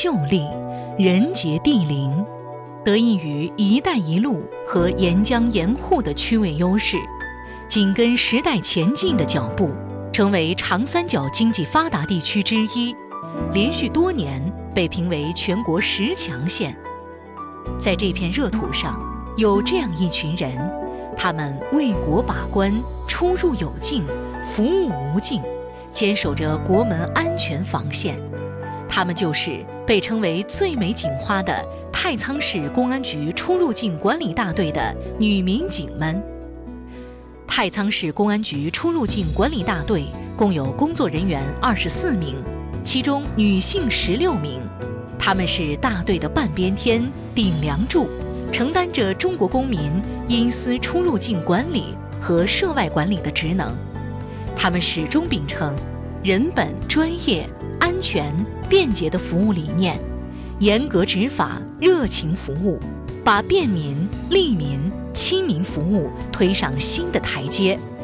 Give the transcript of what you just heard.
秀丽，人杰地灵。得益于“一带一路”和沿江沿沪的区位优势，紧跟时代前进的脚步，成为长三角经济发达地区之一，连续多年被评为全国10强县。在这片热土上，有这样一群人，他们为国把关，出入有境，服务无尽，坚守着国门安全防线。他们就是被称为最美警花的太仓市公安局出入境管理大队的女民警们。太仓市公安局出入境管理大队共有工作人员24名，其中女性16名。他们是大队的半边天、顶梁柱，承担着中国公民因私出入境管理和涉外管理的职能。他们始终秉承人本、专业、安全、便捷的服务理念，严格执法，热情服务，把便民、利民、亲民服务推上新的台阶。